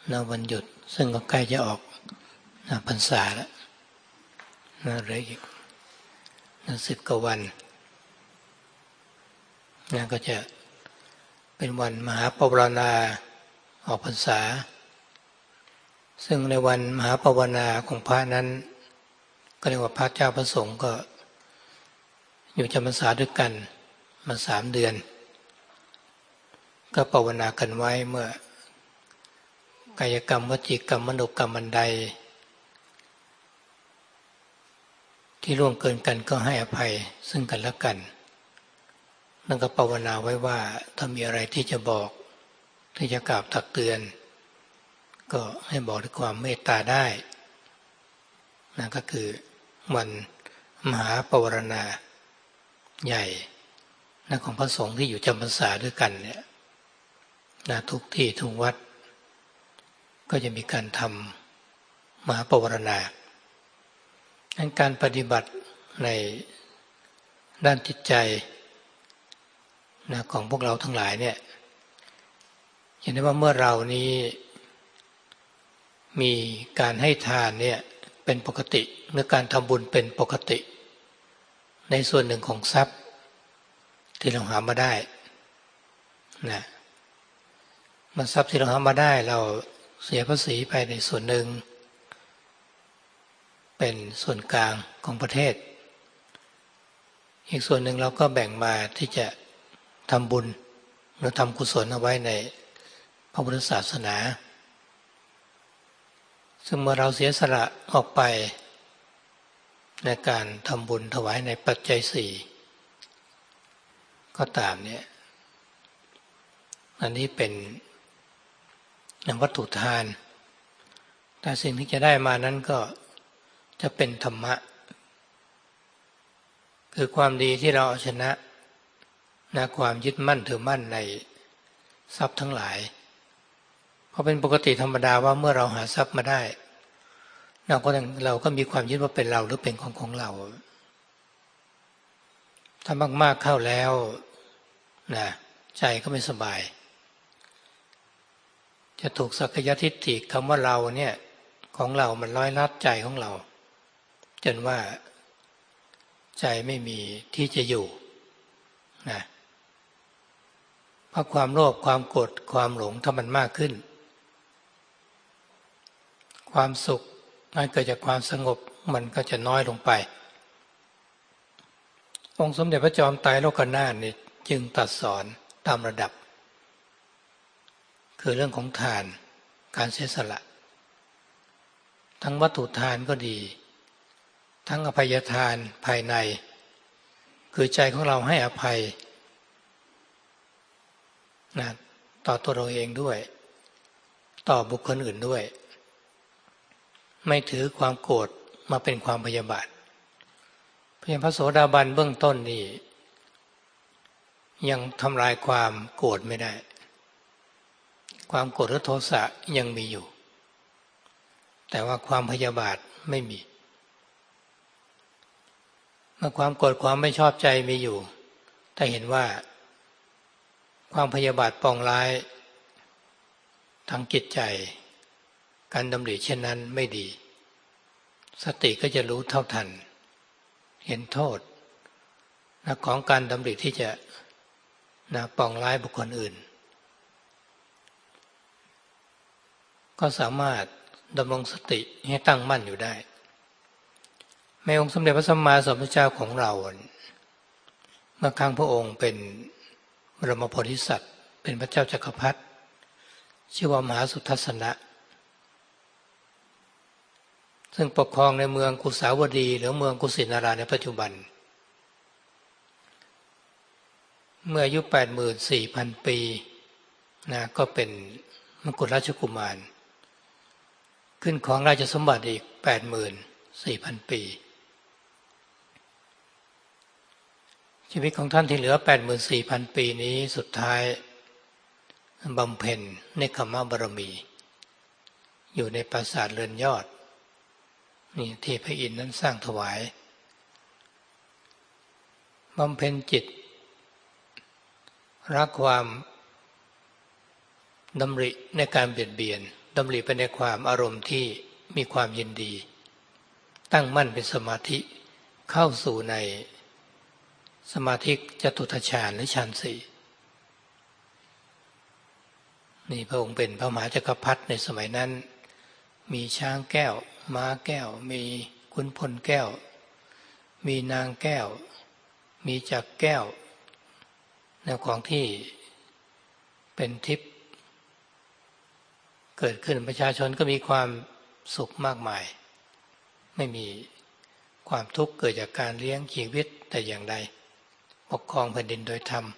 วันหยุดซึ่งก็ใกล้จะออกพรรษาแล้วเหลืออีก10 กว่าวันก็จะเป็นวันมหาปวารณาออกพรรษาซึ่งในวันมหาปวารณาของพระนั้นก็เรียกว่าพระเจ้าพระสงฆ์ก็อยู่จำพรรษาด้วยกันมา3 เดือนก็ภาวนากันไว้เมื่อกายกรรมวจีกรรมมโนกรรมอันใดที่ล่วงเกินกันก็ให้อภัยซึ่งกันและกันนั่นก็ภาวนาไว้ว่าถ้ามีอะไรที่จะบอกที่จะกล่าวตักเตือนก็ให้บอกด้วยความเมตตาได้นั่นก็คือวันมหาปวารณาใหญ่ของพระสงฆ์ที่อยู่จำพรรษาด้วยกันเนี่ยทุกที่ทุกวัดก็จะมีการทำมหาปวารณาการปฏิบัติในด้านจิตใจของพวกเราทั้งหลายเนี่ยเห็นได้ว่าเมื่อเรานี้มีการให้ทานเนี่ยเป็นปกติหรือการทำบุญเป็นปกติในส่วนหนึ่งของทรัพย์ที่เราหามาได้มันทรัพย์ที่เราหามาได้เราเสียภาษีไปในส่วนหนึ่งเป็นส่วนกลางของประเทศอีกส่วนหนึ่งเราก็แบ่งมาที่จะทำบุญหรือทำกุศลเอาไว้ในพระพุทธศาสนาซึ่งเมื่อเราเสียสละออกไปในการทำบุญถวายในปัจจัย4ก็ตามเนี่ยอันนี้เป็นวัตถุทานแต่สิ่งที่จะได้มานั้นก็จะเป็นธรรมะคือความดีที่เราเอาชนะความยึดมั่นถือมั่นในทรัพย์ทั้งหลายเพราะเป็นปกติธรรมดาว่าเมื่อเราหาทรัพย์มาได้เราก็มีความยึดว่าเป็นเราหรือเป็นของเราถ้ามากๆเข้าแล้วใจก็ไม่สบายจะถูกสักยทิฏฐิคำว่าเราเนี่ยของเรามันร้อยลัดใจของเราจนว่าใจไม่มีที่จะอยู่เพราะความโลภความโกรธความหลงถ้ามันมากขึ้นความสุขมันเกิดจากความสงบมันก็จะน้อยลงไปองค์สมเด็จพระจอมไตรโลกนาถนี่จึงตรัสสอนตามระดับคือเรื่องของทานการเสียสละทั้งวัตถุทานก็ดีทั้งอภัยทานภายในคือใจของเราให้อภัยต่อตัวเราเองด้วยต่อบุคคลอื่นด้วยไม่ถือความโกรธมาเป็นความพยาบาทเพียงพระโสดาบันเบื้องต้นนี่ยังทำลายความโกรธไม่ได้ความโกรธหรือโทสะยังมีอยู่แต่ว่าความพยาบาทไม่มีเมื่อความโกรธความไม่ชอบใจมีอยู่แต่เห็นว่าความพยาบาทปองร้ายทางจิตใจการดำริเช่นนั้นไม่ดีสติก็จะรู้เท่าทันเห็นโทษของการดำริที่จะปองร้ายบุคคลอื่นก็สามารถดำรงสติให้ตั้งมั่นอยู่ได้แม้องค์สมเด็จพระสัมมาสัมพุทธเจ้าของเราเมื่อครั้งพระองค์เป็นบรมโพธิสัตว์เป็นพระเจ้าจักรพรรดิชื่อว่ามหาสุทัศนะซึ่งปกครองในเมืองกุสาวดีหรือเมืองกุสินาราในปัจจุบันเมื่ออายุ 84,000 ปีก็เป็นมกุฎราชกุมารขึ้นของราชสมบัติอีก 84,000 ปีชีวิตของท่านที่เหลือ 84,000 ปีนี้สุดท้ายบำเพ็ญเนกขมบารมีอยู่ในปราสาทเรือนยอดนี่ที่พระอินทร์นั้นสร้างถวายบำเพ็ญจิตรักความดำริในการเบียดเบียนดำริไปในความอารมณ์ที่มีความยินดีตั้งมั่นเป็นสมาธิเข้าสู่ในสมาธิจตุตฌานหรือฌานสี่นี่พระองค์เป็นพระมหาจักรพรรดิในสมัยนั้นมีช้างแก้วม้าแก้วมีขุนพลแก้วมีนางแก้วมีจักรแก้วแนวของที่เป็นทิพย์เกิดขึ้นประชาชนก็มีความสุขมากมายไม่มีความทุกข์เกิดจากการเลี้ยงชีวิตแต่อย่างใดปกครองแผ่นดินโดยธรรม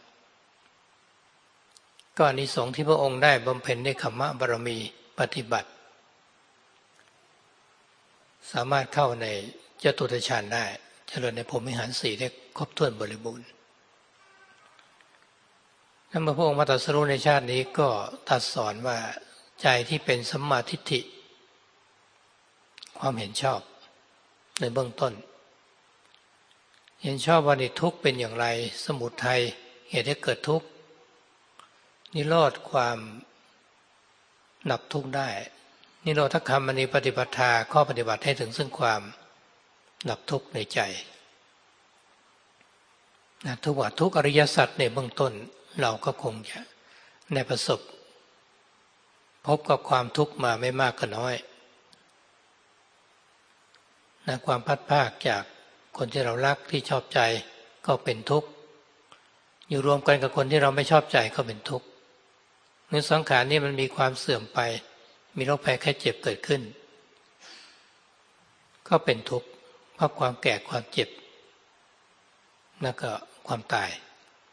ก็อานิสงส์ที่พระองค์ได้บำเพ็ญในขัมมะบารมีปฏิบัติสามารถเข้าในจตุตฌานได้เจริญในพรหมวิหารสี่ได้ครบถ้วนบริบูรณ์นั่นเมื่อพระองค์มาตรัสรู้ในชาตินี้ก็ตรัสสอนว่าใจที่เป็นสัมมาทิฏฐิความเห็นชอบในเบื้องต้นเห็นชอบว่าทุกข์เป็นอย่างไรสมุทัยเหตุให้เกิดทุกข์นิโรธความดับทุกข์ได้นิโรธคามณีปฏิปทาข้อปฏิบัติให้ถึงซึ่งความดับทุกข์ในใจทุกว่าทุกอริยสัจในเบื้องต้นเราก็คงจะได้ประสบพบกับความทุกข์มาไม่มากก็น้อยความพัดพรากจากคนที่เรารักที่ชอบใจก็เป็นทุกข์อยู่รวมกันกับคนที่เราไม่ชอบใจก็เป็นทุกข์เนื้อสังขารนี่มันมีความเสื่อมไปมีโรคภัยไข้เจ็บเกิดขึ้นก็เป็นทุกข์เพราะความแก่ความเจ็บแล้วก็ความตาย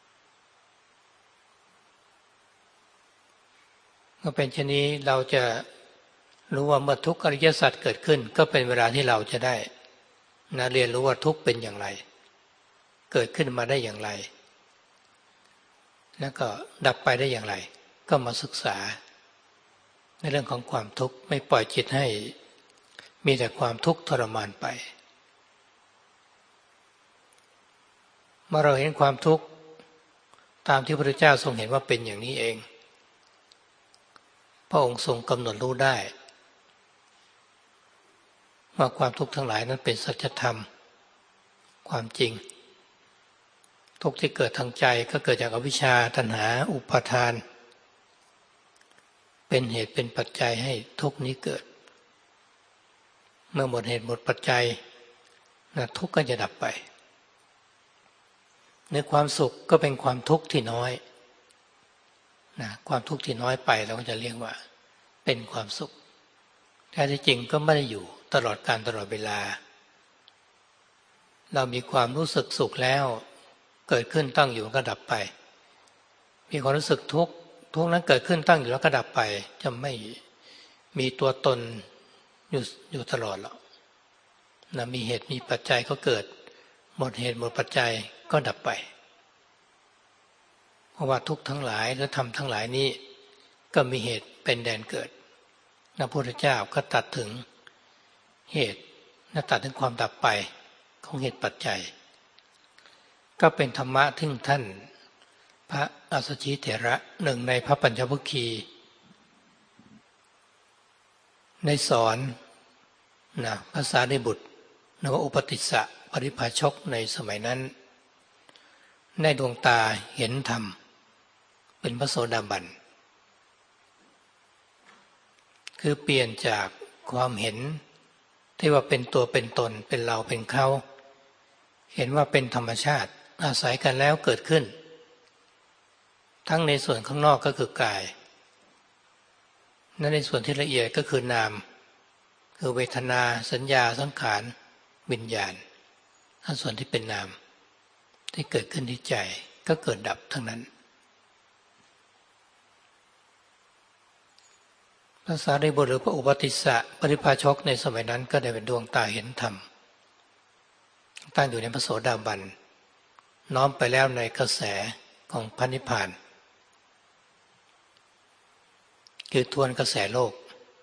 เมื่อเป็นเช่นนี้เราจะรู้ว่าเมื่อทุกข์อริยสัจเกิดขึ้นก็เป็นเวลาที่เราจะได้เรียนรู้ว่าทุกข์เป็นอย่างไรเกิดขึ้นมาได้อย่างไรแล้วก็ดับไปได้อย่างไรก็มาศึกษาในเรื่องของความทุกข์ไม่ปล่อยจิตให้มีแต่ความทุกข์ทรมานไปเมื่อเราเห็นความทุกข์ตามที่พระพุทธเจ้าทรงเห็นว่าเป็นอย่างนี้เองพระองค์ทรงกำหนดรู้ได้ว่าความทุกข์ทั้งหลายนั้นเป็นสัจธรรมความจริงทุกข์ที่เกิดทางใจก็เกิดจากอวิชชาตัณหาอุปาทานเป็นเหตุเป็นปัจจัยให้ทุกข์นี้เกิดเมื่อหมดเหตุหมดปัจจัยทุกข์ก็จะดับไปในความสุขก็เป็นความทุกข์ที่น้อยความทุกข์ที่น้อยไปเราก็จะเรียกว่าเป็นความสุขแท้ที่จริงก็ไม่ได้อยู่ตลอดกาลตลอดเวลาเรามีความรู้สึกสุขแล้วเกิดขึ้นตั้งอยู่ก็ดับไปมีความรู้สึกทุกข์นั้นเกิดขึ้นตั้งอยู่แล้วก็ดับไปจะไม่มีตัวตนอยู่ตลอดหรอกมีเหตุมีปัจจัยก็เกิดหมดเหตุหมดปัจจัยก็ดับไปเพราะว่าทุกข์ทั้งหลายและธรรมทั้งหลายนี้ก็มีเหตุเป็นแดนเกิดพระพุทธเจ้าก็ตัดถึงเหตุและตัดถึงความดับไปของเหตุปัจจัยก็เป็นธรรมะที่ท่านพระอัสสชิเถระหนึ่งในพระปัญจวัคคีย์ในสอนภาษาในบุตรนวอุปติสสะปริภาชกในสมัยนั้นในดวงตาเห็นธรรมเป็นพระโสดาบันคือเปลี่ยนจากความเห็นที่ว่าเป็นตัวเป็นตนเป็นเราเป็นเขาเห็นว่าเป็นธรรมชาติอาศัยกันแล้วเกิดขึ้นทั้งในส่วนข้างนอกก็คือกายและในส่วนที่ละเอียดก็คือนามคือเวทนาสัญญาสังขารวิญญาณทั้งส่วนที่เป็นนามที่เกิดขึ้นที่ใจก็เกิดดับทั้งนั้นพระสารีบุตรหรือพระอุปติสสะปริภาชกในสมัยนั้นก็ได้เป็นดวงตาเห็นธรรมตั้งอยู่ในพระโสดาบันน้อมไปแล้วในกระแสของพระนิพพานคือทวนกระแสโลก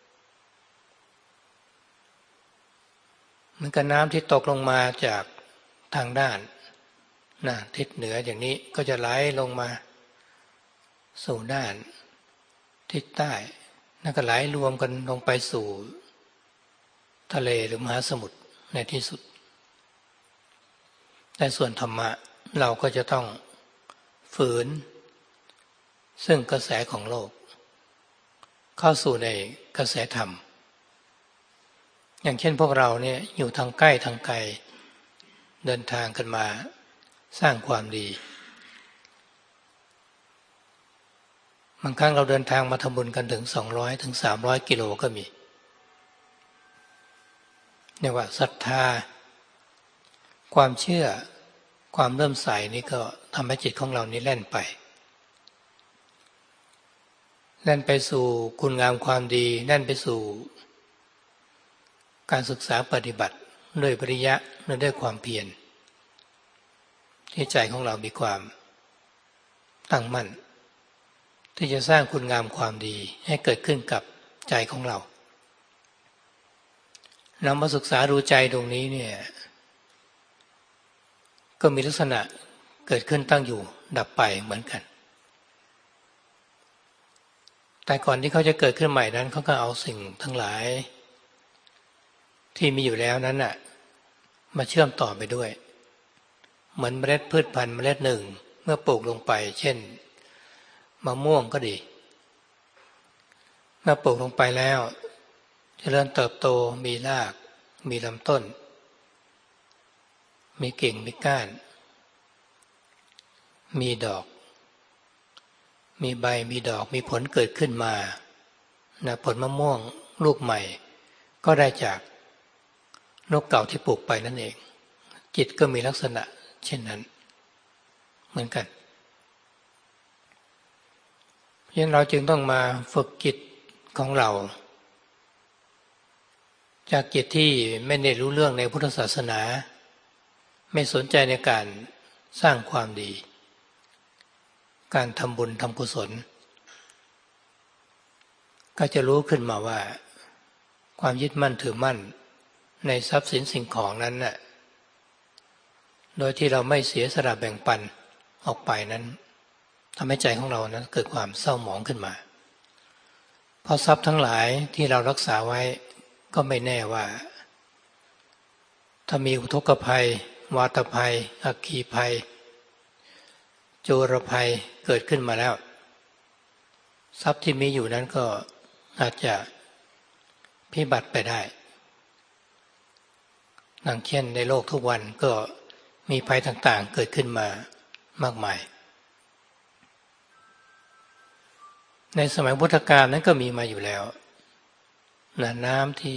เหมือนกับน้ำที่ตกลงมาจากทางด้านทิศเหนืออย่างนี้ก็จะไหลลงมาสู่ด้านทิศใต้นั่นก็ไหลรวมกันลงไปสู่ทะเลหรือมหาสมุทรในที่สุดแต่ส่วนธรรมะเราก็จะต้องฝืนซึ่งกระแสของโลกเข้าสู่ในกระแสธรรมอย่างเช่นพวกเราเนี่ยอยู่ทางใกล้ทางไกลเดินทางกันมาสร้างความดีบางครั้งเราเดินทางมาทำบุญกันถึง200ถึง300กิโลก็มีเนี่ยว่าศรัทธาความเชื่อความเริ่มใสนี่ก็ทำให้จิตของเรานี้แล่นไปสู่คุณงามความดีแล่นไปสู่การศึกษาปฏิบัติด้วยปริยัติด้วยความเพียรที่ใจของเรามีความตั้งมั่นที่จะสร้างคุณงามความดีให้เกิดขึ้นกับใจของเรานำมาศึกษาดูใจตรงนี้เนี่ยก็มีลักษณะเกิดขึ้นตั้งอยู่ดับไปเหมือนกันแต่ก่อนที่เขาจะเกิดขึ้นใหม่นั้นเขาก็เอาสิ่งทั้งหลายที่มีอยู่แล้วนั้นน่ะมาเชื่อมต่อไปด้วยเหมือนเมล็ดพืชพันธุ์เมล็ดหนึ่งเมื่อปลูกลงไปเช่นมะม่วงก็ดีเมื่อปลูกลงไปแล้วเจริญเติบโตมีรากมีลำต้นมีกิ่งมีก้านมีดอกมีใบมีดอกมีผลเกิดขึ้นมานะผลมะม่วงลูกใหม่ก็ได้จากนกเก่าที่ปลูกไปนั่นเองจิตก็มีลักษณะเช่นนั้นเหมือนกันเพราะฉะนั้นเราจึงต้องมาฝึกจิตของเราจากจิตที่ไม่ได้รู้เรื่องในพุทธศาสนาไม่สนใจในการสร้างความดีการทำบุญทำกุศลก็จะรู้ขึ้นมาว่าความยึดมั่นถือมั่นในทรัพย์สินสิ่งของนั้นน่ะโดยที่เราไม่เสียสละแบ่งปันออกไปนั้นทำให้ใจของเรานั้นเกิดความเศร้าหมองขึ้นมาเพราะทรัพย์ทั้งหลายที่เรารักษาไว้ก็ไม่แน่ว่าถ้ามีอุทกภัยวาตภัยอัคคีภัยโจรภัยเกิดขึ้นมาแล้วทรัพย์ที่มีอยู่นั้นก็อาจจะพิบัติไปได้ดังเช่นในโลกทุกวันก็มีภัยต่างๆเกิดขึ้นมามากมายในสมัยพุทธกาลนั้นก็มีมาอยู่แล้วน้ำที่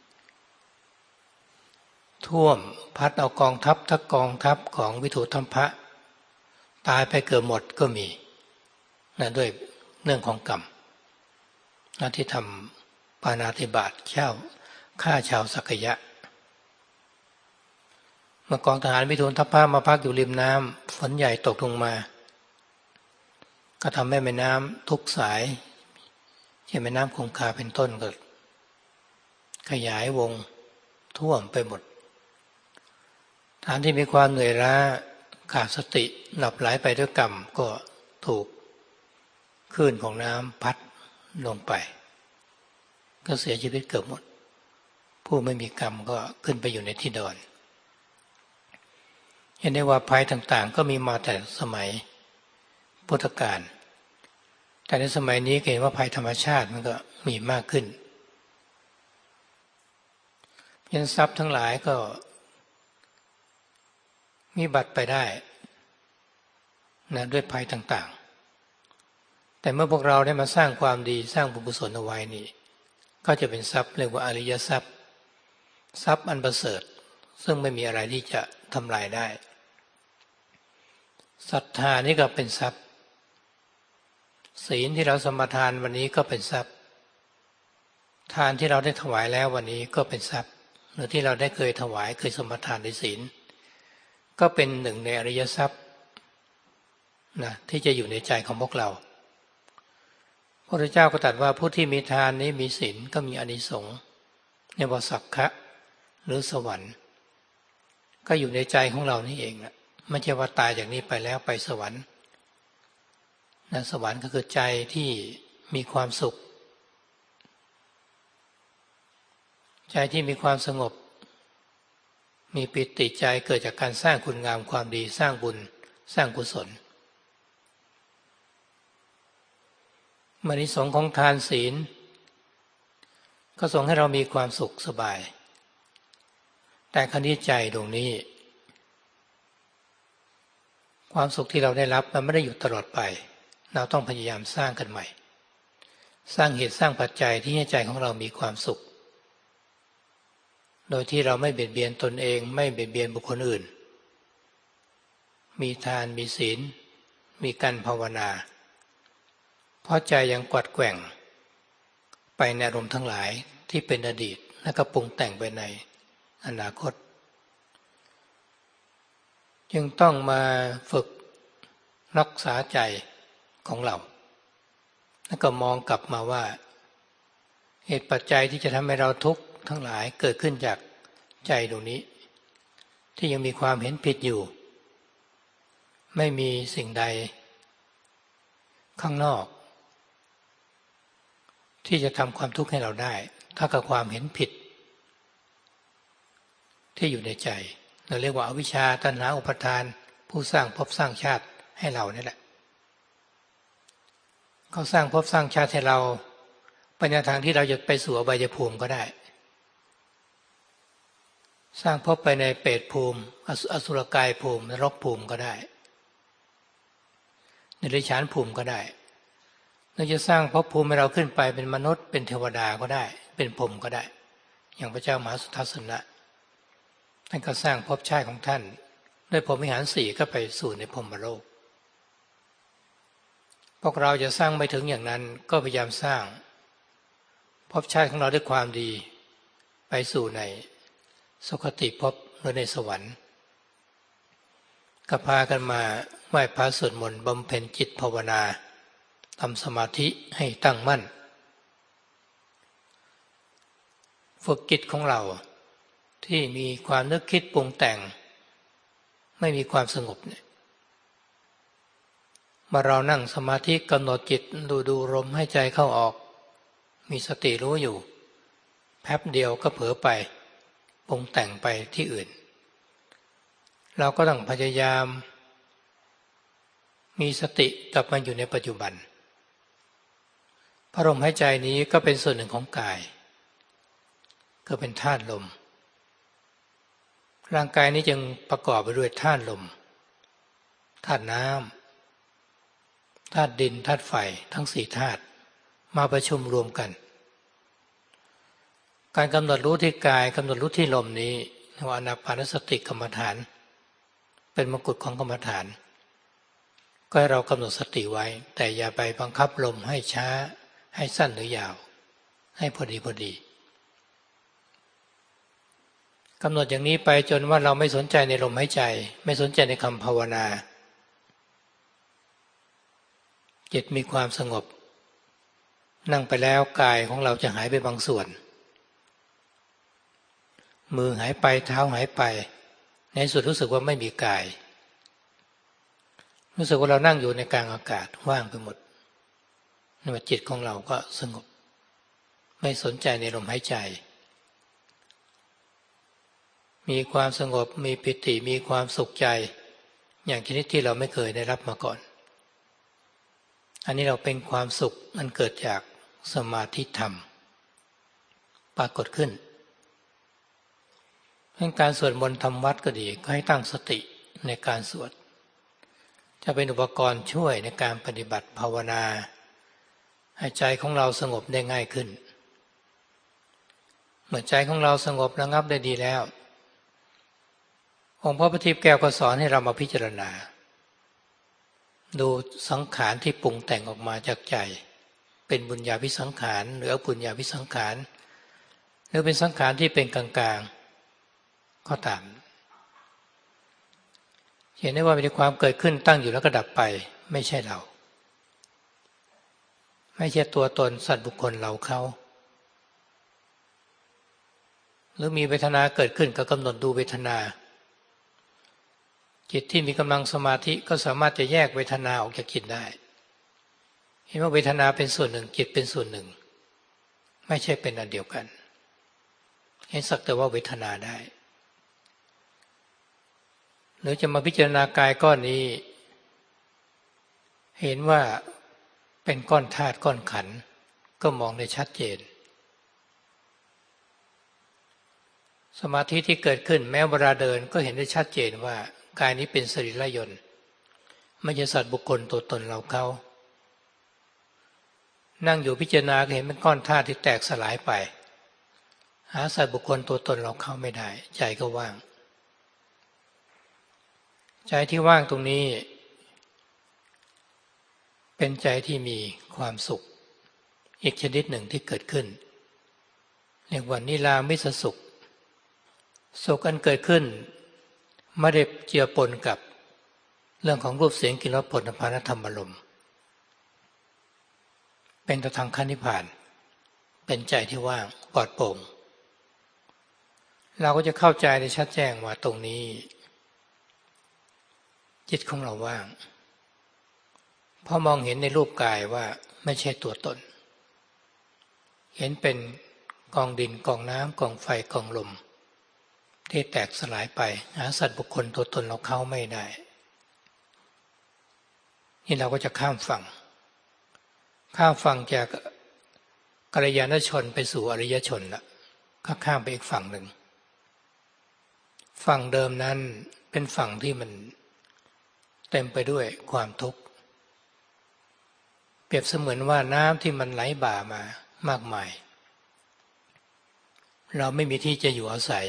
ท่วมพัดเอากองทัพทั้งกองทัพของวิถุธัมภะตายไปเกือบหมดก็มีด้วยเรื่องของกรรมที่ทำปาณาติบาตฆ่าชาวสักยะเมื่อกองทหารวิถุธัมภะมาพักอยู่ริมน้ำฝนใหญ่ตกลงมาก็ทำให้แม่น้ำทุกสายเช่นแม่น้ำคงคาเป็นต้นก็ขยายวงท่วมไปหมดทหารที่มีความเหนื่อยล้าขาดสติหลับไหลไปด้วยกรรมก็ถูกคลื่นของน้ำพัดลงไปก็เสียชีวิตเกือบหมดผู้ไม่มีกรรมก็ขึ้นไปอยู่ในที่ดอนเห็นได้ว่าภัยต่างๆก็มีมาแต่สมัยพุทธกาลแต่ในสมัยนี้เห็นว่าภัยธรรมชาติมันก็มีมากขึ้นยันทรัพย์ทั้งหลายก็มีบัตรไปได้ด้วยภัยต่างๆแต่เมื่อพวกเราได้มาสร้างความดีสร้างบุญกุศลเอาไว้นี่ก็จะเป็นทรัพย์เรียกว่าอริยทรัพย์ทรัพย์อันประเสริฐซึ่งไม่มีอะไรที่จะทำลายได้ศรัทธานี่ก็เป็นทรัพย์ศีลที่เราสมาทานวันนี้ก็เป็นทรัพย์ทานที่เราได้ถวายแล้ววันนี้ก็เป็นทรัพย์หรือที่เราได้เคยถวายเคยสมาทานในศีลก็เป็นหนึ่งในอริยทรัพย์ที่จะอยู่ในใจของพวกเราพระพุทธเจ้าก็ตรัสว่าผู้ที่มีทานนี้มีศีลก็มีอานิสงส์ในวสักขะหรือสวรรค์ก็อยู่ในใจของเรานี่เองนะไม่ใช่ว่าตายจากนี้ไปแล้วไปสวรรค์สวรรค์ก็คือใจที่มีความสุขใจที่มีความสงบมีปิติใจเกิดจากการสร้างคุณงามความดีสร้างบุญสร้างกุศลอานิสงส์ของทานศีลก็ส่งให้เรามีความสุขสบายแต่คณิใจตรงนี้ความสุขที่เราได้รับมันไม่ได้อยู่ตลอดไปเราต้องพยายามสร้างกันใหม่สร้างเหตุสร้างปัจจัยที่ให้ใจของเรามีความสุขโดยที่เราไม่เบียดเบียนตนเองไม่เบียดเบียนบุคคลอื่นมีทานมีศีลมีการภาวนาเพราะใจยังกวัดแกว่งไปในอารมณ์ทั้งหลายที่เป็นอดีตและก็ปรุงแต่งไปในอนาคตจึงต้องมาฝึกรักษาใจของเราแล้วก็มองกลับมาว่าเหตุปัจจัยที่จะทำให้เราทุกข์ทั้งหลายเกิดขึ้นจากใจตรงนี้ที่ยังมีความเห็นผิดอยู่ไม่มีสิ่งใดข้างนอกที่จะทำความทุกข์ให้เราได้ถ้ากับความเห็นผิดที่อยู่ในใจเราเรียกว่าอวิชชาตัณหาอุปาทานผู้สร้างภพสร้างชาติให้เรานี่แหละเขาสร้างภพสร้างชาติให้เราไปในทางที่เราจะไปสู่อบายภูมิก็ได้สร้างภพไปในเปรตภูมิอสุรกายภูมินรกภูมิก็ได้ในเดรัจฉานภูมิก็ได้เราจะสร้างภพภูมิให้เราขึ้นไปเป็นมนุษย์เป็นเทวดาก็ได้เป็นพรหมก็ได้อย่างพระเจ้ามหาสุทัศนะท่านก็สร้างภพชาติของท่านด้วยพรหมวิหารสี่ก็ไปสู่ในพรหมโลกพวกเราจะสร้างไม่ถึงอย่างนั้นก็พยายามสร้างภพชาติของเราด้วยความดีไปสู่ในสุคติภพหรือในสวรรค์ก็พากันมาไหว้พระสวดมนต์บำเพ็ญจิตภาวนาทำสมาธิให้ตั้งมั่นฝึกจิตของเราที่มีความนึกคิดปรุงแต่งไม่มีความสงบเนี่ยมาเรานั่งสมาธิกำหนดจิตดูลมให้ใจเข้าออกมีสติรู้อยู่แป๊บเดียวก็เผลอไปปรุงแต่งไปที่อื่นเราก็ต้องพยายามมีสติกลับมาอยู่ในปัจจุบันพระลมหายใจนี้ก็เป็นส่วนหนึ่งของกายก็เป็นธาตุลมร่างกายนี้จึงประกอบไปด้วยธาตุลมธาตุน้ำธาตุดินธาตุไฟทั้งสี่ธาตุมาประชุมรวมกันการกำหนดรู้ที่กายกำหนดรู้ที่ลมนี้เรียกว่าอานาปานสติกรรมฐานเป็นมกุฎของกรรมฐานก็ให้เรากำหนดสติไว้แต่อย่าไปบังคับลมให้ช้าให้สั้นหรือยาวให้พอดีกำหนดอย่างนี้ไปจนว่าเราไม่สนใจในลมหายใจไม่สนใจในคำภาวนาจิตมีความสงบนั่งไปแล้วกายของเราจะหายไปบางส่วนมือหายไปเท้าหายไปในสุดรู้สึกว่าไม่มีกายรู้สึกว่าเรานั่งอยู่ในกลางอากาศว่างไปหมดนี่ว่าจิตของเราก็สงบไม่สนใจในลมหายใจมีความสงบมีปิติมีความสุขใจอย่างชนิดที่เราไม่เคยได้รับมาก่อนอันนี้เราเป็นความสุขมันเกิดจากสมาธิธรรมปรากฏขึ้นเรื่องการสวดมนต์ทำวัดก็ดีก็ให้ตั้งสติในการสวดจะเป็นอุปกรณ์ช่วยในการปฏิบัติภาวนาให้ใจของเราสงบได้ง่ายขึ้นเมื่อใจของเราสงบระงับได้ดีแล้วองค์พระปฏิปแก้วก็สอนให้เรามาพิจารณาดูสังขารที่ปรุงแต่งออกมาจากใจเป็นบุญญาภิสังขารหรืออปุญญาภิสังขารหรือเป็นสังขารที่เป็นกลางๆก็ตามเห็นได้ว่ามีความเกิดขึ้นตั้งอยู่แล้วก็ดับไปไม่ใช่เราไม่ใช่ตัวตนสัตว์บุคคลเราเขาหรือมีเวทนาเกิดขึ้นก็กำหนดดูเวทนาจิตที่มีกำลังสมาธิก็สามารถจะแยกเวทนาออกจากจิตได้เห็นว่าเวทนาเป็นส่วนหนึ่งจิตเป็นส่วนหนึ่งไม่ใช่เป็นอันเดียวกันเห็นสักแต่ว่าเวทนาได้หรือจะมาพิจารณากายก้อนนี้เห็นว่าเป็นก้อนธาตุก้อนขันธ์ก็มองได้ชัดเจนสมาธิที่เกิดขึ้นแม้เวลาเดินก็เห็นได้ชัดเจนว่ากายนี้เป็นสรีระยนต์ไม่ใช่สัตว์บุคคลตัวตนเราเขานั่งอยู่พิจารณาก็เห็นเป็นก้อนธาตุที่แตกสลายไปหาสัตว์บุคคลตัวตนเราเข้าไม่ได้ใจก็ว่างใจที่ว่างตรงนี้เป็นใจที่มีความสุขอีกชนิดหนึ่งที่เกิดขึ้นเรียกว่านิรามิสสุขสุขอันเกิดขึ้นไม่ได้เจือปนกับเรื่องของรูปเสียงกลิ่นรสผลภัณฑ์ธรรมารมณ์เป็นตทางขั้นนิพพานเป็นใจที่ว่างปลอดโปร่งเราก็จะเข้าใจได้ชัดแจ้งว่าตรงนี้จิตของเราว่างเพราะมองเห็นในรูปกายว่าไม่ใช่ตัวตนเห็นเป็นกองดินกองน้ำกองไฟกองลมที่แตกสลายไปหาสัตว์บุคคลตัวตนเราเข้าไม่ได้นี่เราก็จะข้ามฝั่งจากกัลยาณชนไปสู่อริยชนละก็ข้ามไปอีกฝั่งหนึ่งฝั่งเดิมนั้นเป็นฝั่งที่มันเต็มไปด้วยความทุกข์เปรียบเสมือนว่าน้ำที่มันไหลบ่ามามากมายเราไม่มีที่จะอยู่อาศัย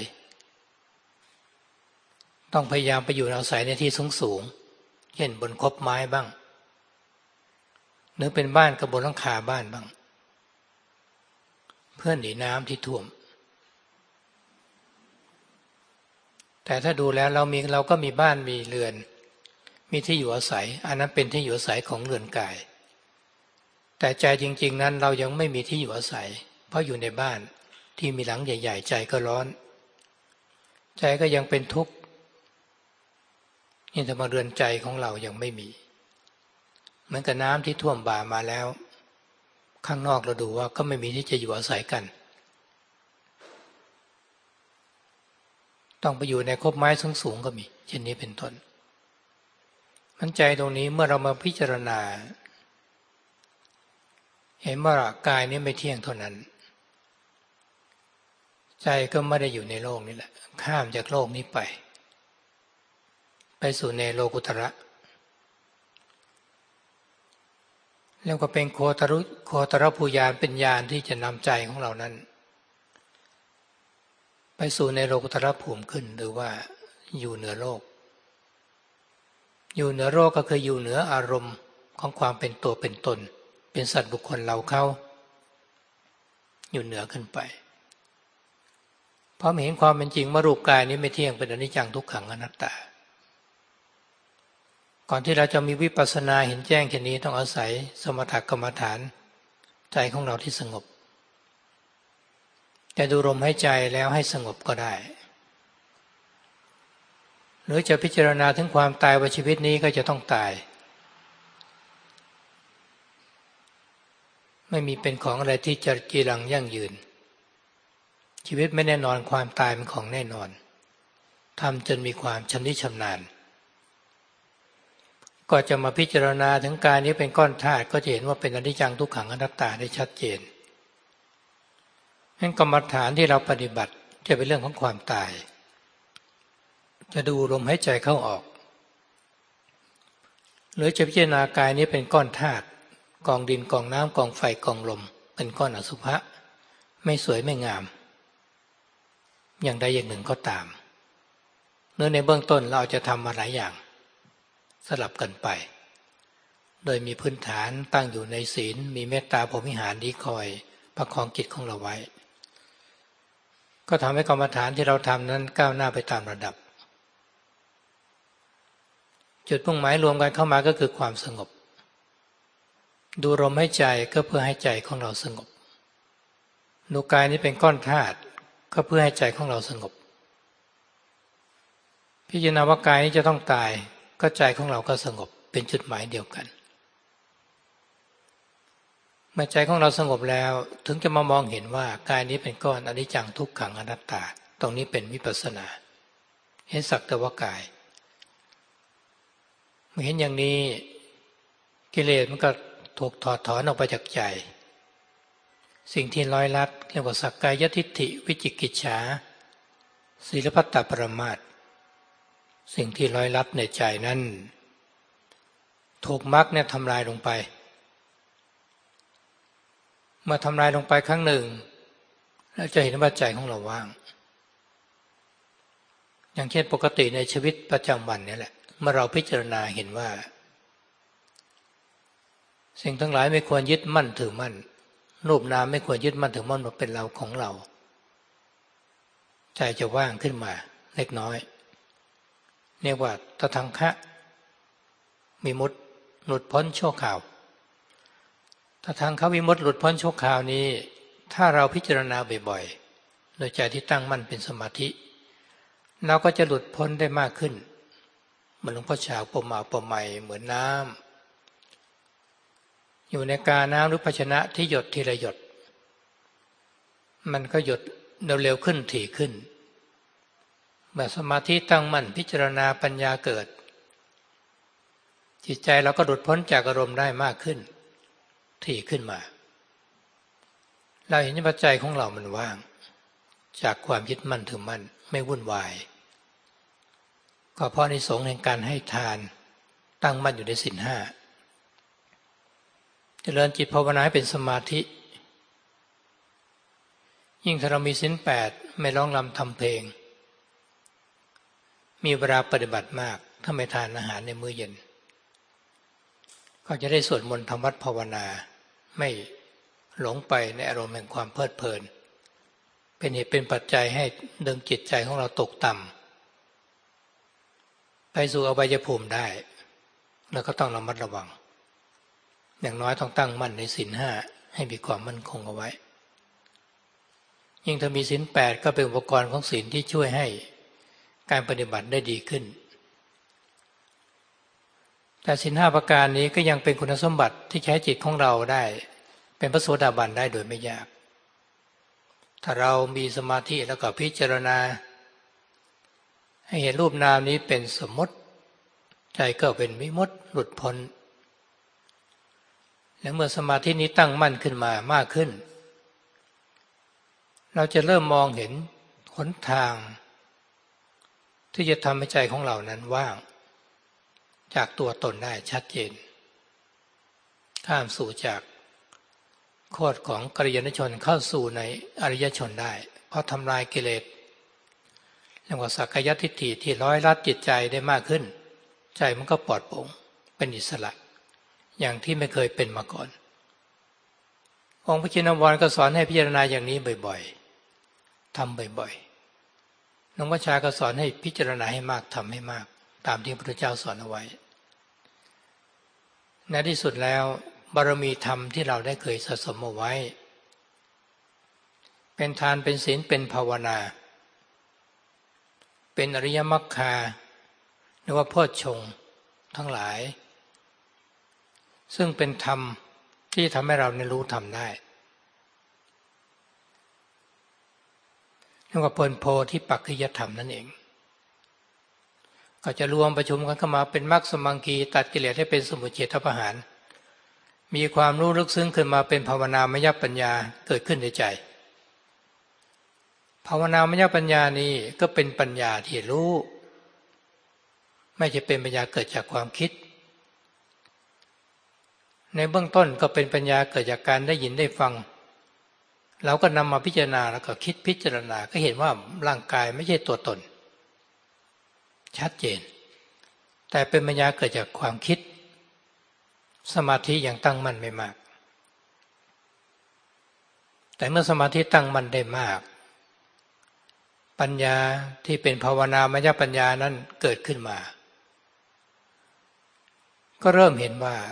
ต้องพยายามไปอยู่อาศัยในที่สูงเช่นบนคบไม้บ้างหรือเป็นบ้านกับบนหลังคาบ้านบ้างเพื่อหนีน้ำที่ท่วมแต่ถ้าดูแล้วเราก็มีบ้านมีเรือนมีที่อยู่อาศัยอันนั้นเป็นที่อยู่อาศัยของเรือนกายแต่ใจจริงๆนั้นเรายังไม่มีที่อยู่อาศัยเพราะอยู่ในบ้านที่มีหลังใหญ่ๆใจก็ร้อนใจก็ยังเป็นทุกข์นี่แต่มาเรือนใจของเรายังไม่มีเหมือนกับน้ำที่ท่วมบ่ามาแล้วข้างนอกเราดูว่าก็ไม่มีที่จะอยู่อาศัยกันต้องไปอยู่ในคบไม้สูงๆก็มีเช่นนี้เป็นต้นมันใจตรงนี้เมื่อเรามาพิจารณาเห็นว่ากายนี้ไม่เที่ยงเท่านั้นใจก็ไม่ได้อยู่ในโลกนี้แหละข้ามจากโลกนี้ไปสู่ในโลกุตระแล้วก็เป็นโคตรภูญาณเป็นญาณที่จะนำใจของเรานั้นไปสู่ในโลกุตระภูมิขึ้นหรือว่าอยู่เหนือโลกอยู่เหนือโลกก็คืออยู่เหนืออารมณ์ของความเป็นตัวเป็นตนเป็นสัตว์บุคคลเราเขาอยู่เหนือขึ้นไปเพราะเห็นความเป็นจริงว่ารูปกายนี้ไม่เที่ยงเป็นอนิจจังทุกขังอนัตตาก่อนที่เราจะมีวิปัสสนาเห็นแจ้งเช่นนี้ต้องอาศัยสมถกรรมฐานใจของเราที่สงบจะดูลมหายใจแล้วให้สงบก็ได้หรือจะพิจารณาถึงความตายว่าชีวิตนี้ก็จะต้องตายไม่มีเป็นของอะไรที่จะจีรังยั่งยืนชีวิตไม่แน่นอนความตายเป็นของแน่นอนทำจนมีความชำนิชำนาญก็จะมาพิจารณาถึงกายนี้เป็นก้อนธาตุก็จะเห็นว่าเป็นอนิจจังทุกขังอนัตตาได้ชัดเจนงั้นกรรมฐานที่เราปฏิบัติจะเป็นเรื่องของความตายจะดูลมหายใจเข้าออกหรือจะพิจารณากายนี้เป็นก้อนธาตุกองดินกองน้ำกองไฟกองลมเป็นก้อนอสุภะไม่สวยไม่งามอย่างใดอย่างหนึ่งก็ตามเนื่องในเบื้องต้นเราจะทำมาหลายอย่างสลับกันไปโดยมีพื้นฐานตั้งอยู่ในศีลมีเมตตาพรหมวิหารที่คอยประคองจิตของเราไว้ก็ทำให้กรรมฐานที่เราทำนั้นก้าวหน้าไปตามระดับจุดมุ่งหมายรวมกันเข้ามาก็คือความสงบดูลมหายใจก็เพื่อให้ใจของเราสงบดูกายนี้เป็นก้อนธาตุก็เพื่อให้ใจของเราสงบพิจารณาว่ากายนี้จะต้องตายก็ใจของเราก็สงบเป็นจุดหมายเดียวกันเมื่อใจของเราสงบแล้วถึงจะมามองเห็นว่ากายนี้เป็นก้อนอนิจจังทุกขังอนัตตาตรงนี้เป็นวิปัสสนาเห็นสักแต่ว่ากายเมื่อเห็นอย่างนี้กิเลสมันก็ถูกถอดถอนออกไปจากใจสิ่งที่ร้อยลัดเรียกว่าสักกายทิฏฐิวิจิกิจฉาศีลพัตตปรมาสสิ่งที่ร้อยลัดในใจนั้นถูกมรรคเนี่ยทำลายลงไปเมื่อทำลายลงไปครั้งหนึ่งเราจะเห็นว่าใจของเราว่างอย่างเช่นปกติในชีวิตประจำวันนี่แหละเมื่อเราพิจารณาเห็นว่าสิ่งทั้งหลายไม่ควรยึดมั่นถือมั่นรูปนามไม่ควรยึดมั่นถือมั่นว่าเป็นเราของเราใจจะว่างขึ้นมาเล็กน้อยเรียกว่าตทังคะวิมุตติหลุดพ้นชั่วคราวตทังคะวิมุตติหลุดพ้นชั่วคราวนี้ถ้าเราพิจารณาบ่อยๆโดยใจที่ตั้งมั่นเป็นสมาธิเราก็จะหลุดพ้นได้มากขึ้นเหมือนหลวงพ่อชาปมาปไมยเหมือนน้ำอยู่ในกาน้ำหรือภาชนะที่หยดทีละหยดมันก็หยดเร็วๆขึ้นถี่ขึ้นเมื่อสมาธิตั้งมั่นพิจารณาปัญญาเกิดจิตใจเราก็หลุดพ้นจากอารมณ์ได้มากขึ้นถี่ขึ้นมาเราเห็นว่าใจของเรามันว่างจากความยึดมั่นถือมั่นไม่วุ่นวายก็เพราะอานิสงส์แห่งการให้ทานตั้งมั่นอยู่ในศีลห้าเจริญจิตภาวนาให้เป็นสมาธิยิ่งถ้าเรามีศีลแปดไม่ร้องรำทำเพลงมีเวลาปฏิบัติมากถ้าไม่ทานอาหารในมื้อเย็นก็จะได้สวดมนต์ทำวัดภาวนาไม่หลงไปในอารมณ์แห่งความเพลิดเพลินเป็นเหตุเป็นปัจจัยให้ดึงจิตใจของเราตกต่ำไปสู่อบายภูมิได้แล้วก็ต้องระมัดระวังอย่างน้อยต้องตั้งมั่นในศีลห้าให้มีความมั่นคงเอาไว้ยิ่งถ้ามีศีลแปดก็เป็นอุปกรณ์ของศีลที่ช่วยให้การปฏิบัติได้ดีขึ้นแต่ศีลห้าประการนี้ก็ยังเป็นคุณสมบัติที่ใช้จิตของเราได้เป็นพระโสดาบันได้โดยไม่ยากถ้าเรามีสมาธิแล้วก็พิจารณาให้เห็นรูปนามนี้เป็นสมมติใจก็เป็นวิมุตติหลุดพ้นและเมื่อสมาธินี้ตั้งมั่นขึ้นมามากขึ้นเราจะเริ่มมองเห็นหนทางที่จะทำให้ใจของเรานั้นว่างจากตัวตนได้ชัดเจนข้ามสู่จากโคตรของกัลยาณชนเข้าสู่ในอริยชนได้เพราะทำลายกิเลสเรียกว่าสักกายทิฏฐิที่ร้อยลัดจิตใจได้มากขึ้นใจมันก็ปลอดโปร่งเป็นอิสระอย่างที่ไม่เคยเป็นมาก่อนองค์พระชินวรก็สอนให้พิจารณาอย่างนี้บ่อยๆทำบ่อยๆหลวงพ่อชาก็สอนให้พิจารณาให้มากทำให้มากตามที่พระพุทธเจ้าสอนเอาไว้ในที่สุดแล้วบารมีธรรมที่เราได้เคยสะสมเอาไว้เป็นทานเป็นศีลเป็นภาวนาเป็นอริยมรรคาหรือว่าโพชฌงค์ทั้งหลายซึ่งเป็นธรรมที่ทำให้เรารู้ธรรมได้เรียกว่าเป็นโพธิปักขิยธรรมนั่นเองก็จะรวมประชุมกันเข้ามาเป็นมรรคสมังคีตัดกิเลสให้เป็นสมุจเฉทประหารมีความรู้ลึกซึ้งขึ้นมาเป็นภาวนามยปัญญาเกิดขึ้นในใจภาวนามยปัญญานี้ก็เป็นปัญญาที่รู้ไม่ใช่เป็นปัญญาเกิดจากความคิดในเบื้องต้นก็เป็นปัญญาเกิดจากการได้ยินได้ฟังเราก็นำมาพิจารณาแล้วก็คิดพิจารณาก็เห็นว่าร่างกายไม่ใช่ตัวตนชัดเจนแต่เป็นปัญญาเกิดจากความคิดสมาธิยังตั้งมั่นไม่มากแต่เมื่อสมาธิตั้งมั่นได้มากปัญญาที่เป็นภาวนามยปัญญานั้นเกิดขึ้นมาก็เริ่มเห็นว่า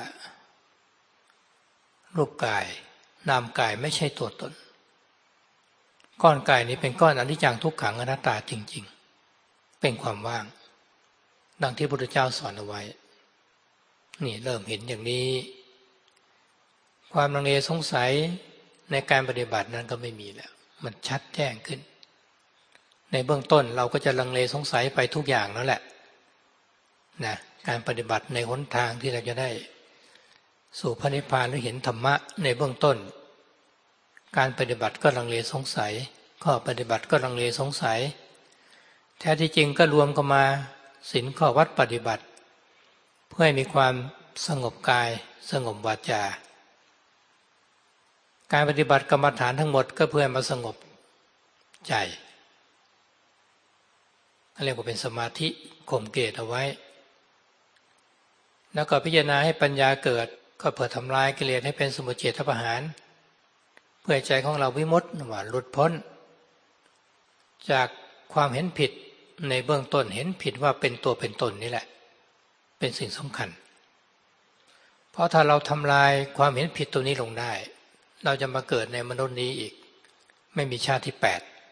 รูปกายนามกายไม่ใช่ตัวตนก้อนกายนี้เป็นก้อนอนิจจังทุกขังอนัตตาจริงๆเป็นความว่างดังที่พระพุทธเจ้าสอนเอาไว้นี่เริ่มเห็นอย่างนี้ความลังเลสงสัยในการปฏิบัตินั้นก็ไม่มีแล้วมันชัดแจ้งขึ้นในเบื้องต้นเราก็จะลังเลสงสัยไปทุกอย่างนั่นแหละนะการปฏิบัติในหนทางที่เราจะได้สู่พระนิพพานหรือเห็นธรรมะในเบื้องต้นการปฏิบัติก็ลังเลสงสัยข้อปฏิบัติก็ลังเลสงสัยแท้ที่จริงก็รวมกันมาศีลข้อวัดปฏิบัติเพื่อให้มีความสงบกายสงบวาจาการปฏิบัติกรรมฐานทั้งหมดก็เพื่อมาสงบใจเรียกว่าเป็นสมาธิข่มกิเลสเอาไว้แล้วก็พิจารณาให้ปัญญาเกิดก็เพื่อทำลายกิเลสให้เป็นสมุจเฉทประหารเพื่อใจของเราวิมุตติหลุดพ้นจากความเห็นผิดในเบื้องต้นเห็นผิดว่าเป็นตัวเป็นตนนี่แหละเป็นสิ่งสำคัญเพราะถ้าเราทำลายความเห็นผิดตัวนี้ลงได้เราจะมาเกิดในมนุษย์นี้อีกไม่มีชาติที่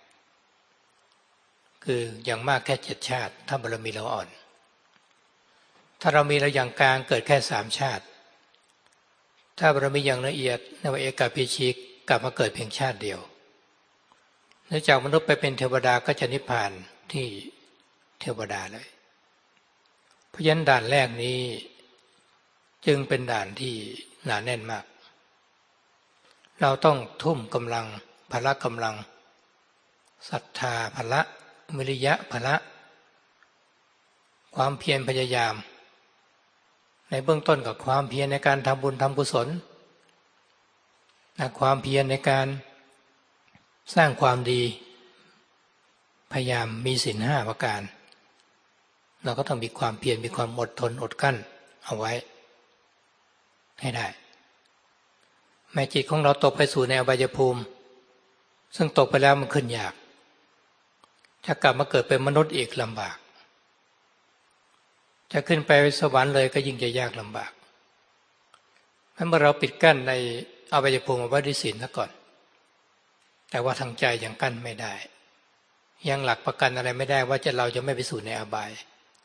8คืออย่างมากแค่7ชาติถ้าบารมีเราอ่อนถ้าเรามีเราอย่างกลางเกิดแค่3ชาติถ้าบารมีอย่างละเอียดในวเอกาภิชิกกลับมาเกิดเพียงชาติเดียวเนื่องจากมนุษย์ไปเป็นเทวดาก็จะนิพพานที่เทวดาเลยเพราะฉะนั้นด่านแรกนี้จึงเป็นด่านที่หนาแน่นมากเราต้องทุ่มกำลังพละกำลังศรัทธาพละวิริยะพละความเพียรพยายามในเบื้องต้นกับความเพียรในการทำบุญทำกุศลความเพียรในการสร้างความดีพยายามมีศีล5ประการเราก็ต้องมีความเพียรมีความอดทนอดกลั้นเอาไว้ให้ได้แม้จิตของเราตกไปสู่ในอบายภูมิซึ่งตกไปแล้วมันขึ้นยากจะกลับมาเกิดเป็นมนุษย์อีกลำบากจะขึ้นไปสวรรค์เลยก็ยิ่งจะยากลำบากเพราะเมื่อเราปิดกั้นในอบายภูมิเอาไว้ด้วยศีลซะก่อนแต่ว่าทางใจยังกั้นไม่ได้ยังหลักประกันอะไรไม่ได้ว่าเราจะไม่ไปสู่ในอบาย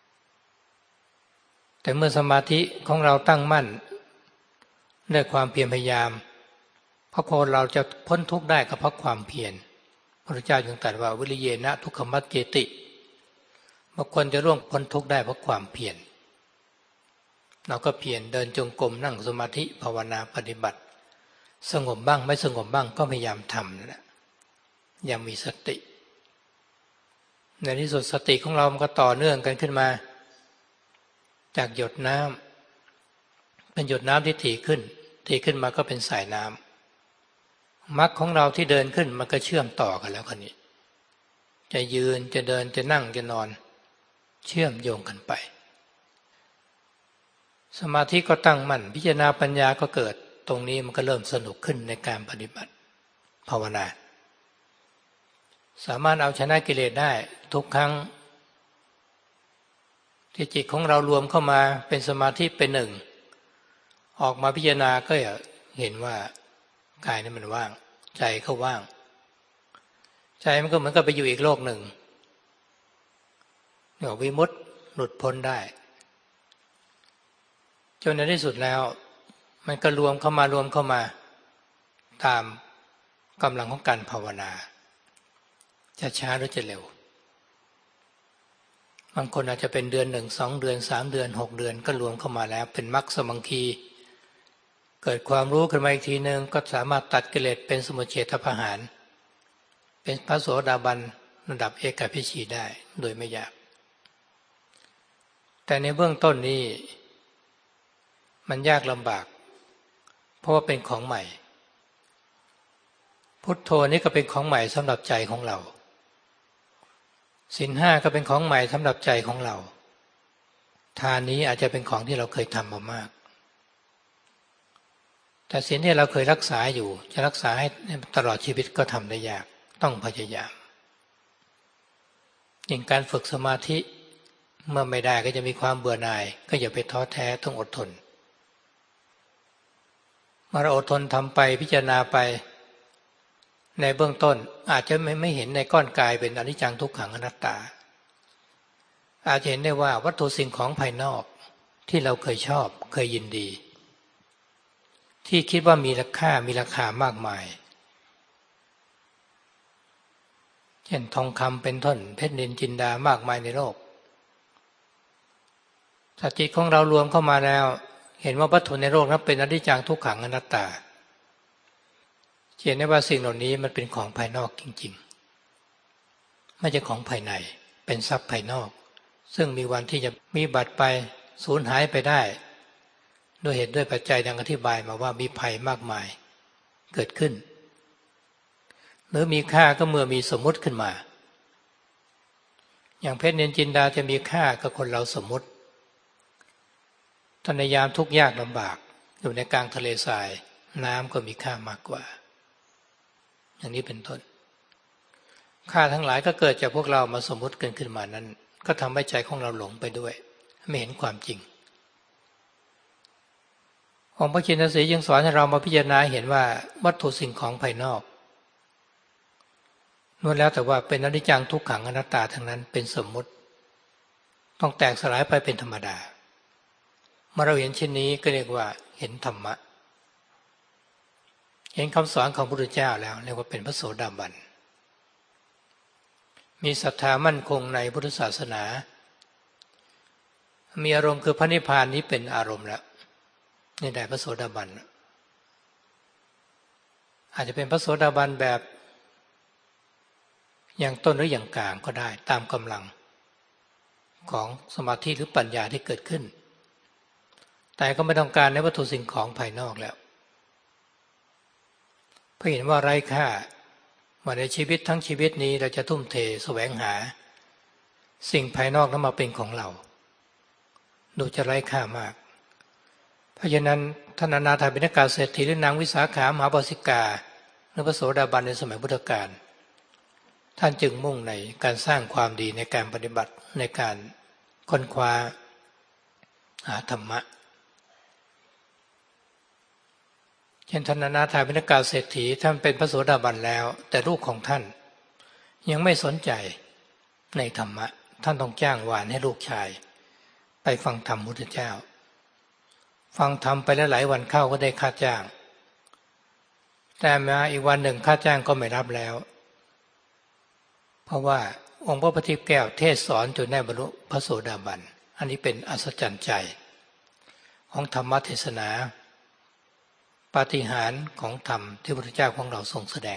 แต่เมื่อสมาธิของเราตั้งมั่นด้วยความเพียรพยายามเพราะพอเราจะพ้นทุกข์ได้ก็เพราะความเพียรพระพุทธเจ้าจึงตรัสว่าวิริเยนะทุกขมัจเจติบางคนจะร่วงพ้นทุกข์ได้เพราะความเพียรเราก็เพียรเดินจงกรมนั่งสมาธิภาวนาปฏิบัติสงบบ้างไม่สงบบ้างก็พยายามทำนั่นแหละยังมีสติในที่สุดสติของเรามันก็ต่อเนื่องกันขึ้นมาจากหยดน้ำเป็นหยดน้ำที่ถี่ขึ้นมาก็เป็นสายน้ำมรรคของเราที่เดินขึ้นมันก็เชื่อมต่อกันแล้วคนนี้จะยืนจะเดินจะนั่งจะนอนเชื่อมโยงกันไปสมาธิก็ตั้งมั่นพิจารณาปัญญาก็เกิดตรงนี้มันก็เริ่มสนุกขึ้นในการปฏิบัติภาวนาสามารถเอาชนะกิเลสได้ทุกครั้งที่จิตของเรารวมเข้ามาเป็นสมาธิเป็นหนึ่งออกมาพิจารณาก็เห็นว่ากายนี่มันว่างใจก็ว่างใจมันก็เหมือนกับไปอยู่อีกโลกหนึ่งวิมุตติหลุดพ้นได้จนในที่สุดแล้วมันก็รวมเข้ามาตามกำลังของการภาวนาจะช้าหรือจะเร็วบางคนอาจจะเป็นเดือน1 2เดือน3เดือน6เดือนก็รวมเข้ามาแล้วเป็นมรรคสมังคีเกิดความรู้ขึ้นมาอีกทีนึงก็สามารถตัดกิเลสเป็นสมุจเฉทประหารเป็นพระโสดาบันระดับเอกาภิชีได้โดยไม่ยากแต่ในเบื้องต้นนี้มันยากลำบากเพราะว่าเป็นของใหม่พุทโธนี่ก็เป็นของใหม่สำหรับใจของเราศีล5ก็เป็นของใหม่สำหรับใจของเราทานนี้อาจจะเป็นของที่เราเคยทำมามากแต่ศีลที่เราเคยรักษาอยู่จะรักษาให้ตลอดชีวิตก็ทำได้ยากต้องพยายามอย่างการฝึกสมาธิเมื่อไม่ได้ก็จะมีความเบื่อหน่ายก็อย่าไปท้อแท้ต้องอดทนเมื่อเราอดทนทำไปพิจารณาไปในเบื้องต้นอาจจะไม่เห็นในก้อนกายเป็นอนิจจังทุกขังอนัตตาอาจจะเห็นได้ว่าวัตถุสิ่งของภายนอกที่เราเคยชอบเคยยินดีที่คิดว่ามีราคามากมายเช่นทองคำเป็นต้นเพชรนิลจินดามากมายในโลกถ้าจิตของเรารวมเข้ามาแล้วเห็นว่าวัตถุในโลกนั้นเป็นอนิจจังทุกขังอนัตตาเห็นได้ว่าสิ่งเหล่านี้มันเป็นของภายนอกจริงๆไม่ใช่ของภายในเป็นทรัพย์ภายนอกซึ่งมีวันที่จะมีบัตรไปสูญหายไปได้ด้วยเหตุด้วยปัจจัยดังอธิบายมาว่ามีภัยมากมายเกิดขึ้นหรือมีค่าก็เมื่อมีสมมุติขึ้นมาอย่างเพชรนิลจินดาจะมีค่ากับคนเราสมมุติตอนในยามทุกข์ยากลำบากอยู่ในกลางทะเลทรายน้ำก็มีค่ามากกว่าอย่างนี้เป็นต้นค่าทั้งหลายก็เกิดจากพวกเรามาสมมุติกันขึ้นมานั้นก็ทำให้ใจของเราหลงไปด้วยไม่เห็นความจริงองค์พระชินสีห์ยังสอนให้เรามาพิจารณาเห็นว่าวัตถุสิ่งของภายนอกล้วนแล้วแต่ว่าเป็นอนิจจังทุกขังอนัตตาทั้งนั้นเป็นสมมุติต้องแตกสลายไปเป็นธรรมดาเมื่อเราเห็นเช่นนี้ก็เรียกว่าเห็นธรรมะเห็นคำสอนของพระพุทธเจ้าแล้วเรียกว่าเป็นพระโสดาบันมีศรัทธามั่นคงในพุทธศาสนามีอารมณ์คือพระนิพพานนี้เป็นอารมณ์แล้วนี่ได้พระโสดาบันอาจจะเป็นพระโสดาบันแบบอย่างต้นหรืออย่างกลางก็ได้ตามกำลังของสมาธิหรือปัญญาที่เกิดขึ้นแต่ก็ไม่ต้องการในวัตถุสิ่งของภายนอกแล้วเพราะเห็นว่าไร้ค่าว่าในชีวิตทั้งชีวิตนี้เราจะทุ่มเทแสวงหาสิ่งภายนอกนั้นมาเป็นของเราดูจะไร้ค่ามากเพราะฉะนั้นท่านอนาถบิณกเศรษฐีหรือนางวิสาขามหาบาสิกาหรือพระโสดาบันในสมัยพุทธกาลท่านจึงมุ่งในการสร้างความดีในการปฏิบัติในการค้นคว้าหาธรรมะเช่นท่านอนาถบิณกเศรษฐีท่านเป็นพระโสดาบันแล้วแต่ลูกของท่านยังไม่สนใจในธรรมะท่านต้องจ้างวานให้ลูกชายไปฟังธรรมพุทธเจ้าฟังธรรมไปแล้วหลายวันเข้าก็ได้ค่าจ้างแต่มาอีกวันหนึ่งค่าจ้างก็ไม่รับแล้วเพราะว่าองค์พระปฏิแก้วเทศสอนจนได้บรรลุพระโสดาบันอันนี้เป็นอัศจรรย์ใจของธรรมเทศนาปาฏิหาริย์ของธรรมที่พระพุทธเจ้าของเราทรงแสดง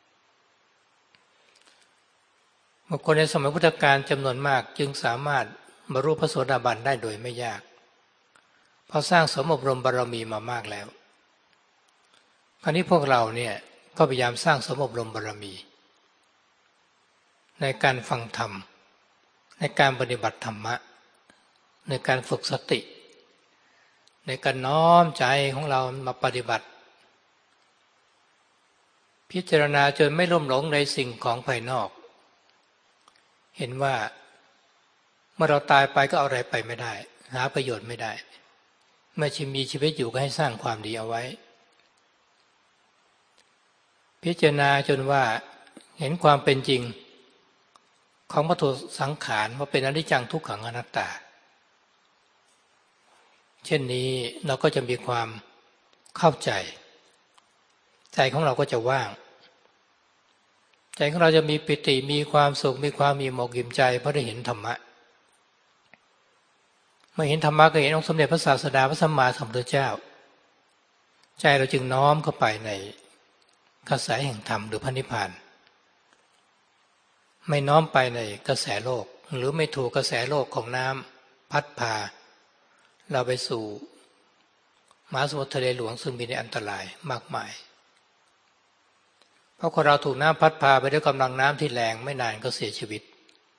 บุคคลในสมัยพุทธกาลจำนวนมากจึงสามารถบรรลุพระโสดาบันได้โดยไม่ยากเพราะสร้างสมอบรมบารมีมามากแล้วคราวนี้พวกเราเนี่ยก็พยายามสร้างสมอบรมบารมีในการฟังธรรมในการปฏิบัติธรรมะในการฝึกสติในการน้อมใจของเรามาปฏิบัติพิจารณาจนไม่ลุ่มหลงในสิ่งของภายนอกเห็นว่าเมื่อเราตายไปก็เอาอะไรไปไม่ได้หาประโยชน์ไม่ได้เมื่อมีชีวิตอยู่ก็ให้สร้างความดีเอาไว้พิจารณาจนว่าเห็นความเป็นจริงของวัตถุสังขารว่าเป็นอนิจจังทุกขังอนัตตาเช่นนี้เราก็จะมีความเข้าใจใจของเราก็จะว่างใจของเราจะมีปิติมีความสุขมีความมีหมกอิ่มใจเพราะได้เห็นธรรมะเมื่อเห็นธรรมะก็เห็นองค์สมเด็จพระศาสดาพระสัมมาสัมพุทธเจ้าใจเราจึงน้อมเข้าไปในกระแสแห่งธรรมหรือพระนิพพานไม่น้อมไปในกระแสโลกหรือไม่ถูกกระแสโลกของน้ำพัดพาเราไปสู่มหาสมุทรทะเลหลวงซึ่งมีในอันตรายมากมายเพราะคนเราถูกน้ำพัดพาไปด้วยกำลังน้ำที่แรงไม่นานก็เสียชีวิต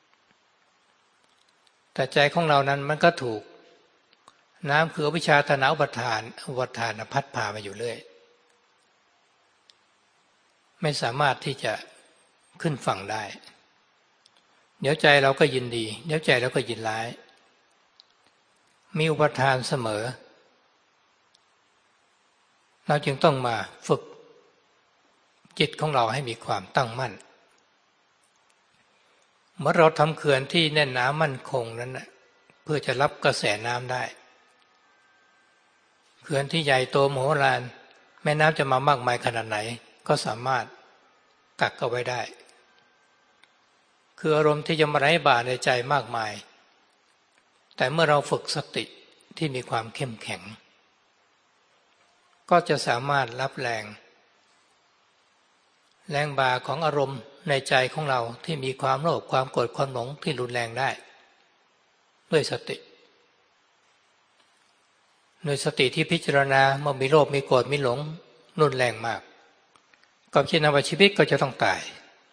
แต่ใจของเรานั้นมันก็ถูกน้ำคืออวิชชาตัณหาอุปาทานพัดพามาอยู่เรื่อยไม่สามารถที่จะขึ้นฝั่งได้เดี๋ยวใจเราก็ยินดีเดี๋ยวใจเราก็ยินร้ายมีอุปทานเสมอเราจึงต้องมาฝึกจิตของเราให้มีความตั้งมั่นเมื่อเราทำเขื่อนที่แน่นหนามั่นคงนั้นนะเพื่อจะรับกระแสน้ำได้เขื่อนที่ใหญ่โตมโหฬารแม่น้ำจะมามากมายขนาดไหนก็สามารถกักเอาไว้ได้คืออารมณ์ที่จะมาไร้บ่าในใจมากมายแต่เมื่อเราฝึกสติที่มีความเข้มแข็งก็จะสามารถรับแรงบ่าของอารมณ์ในใจของเราที่มีความโลภความโกรธความหลงที่รุนแรงได้ด้วยสติที่พิจารณาเมื่อมีโลภมีโกรธมีหลงรุนแรงมากก็คิดว่าชีวิตก็จะต้องตาย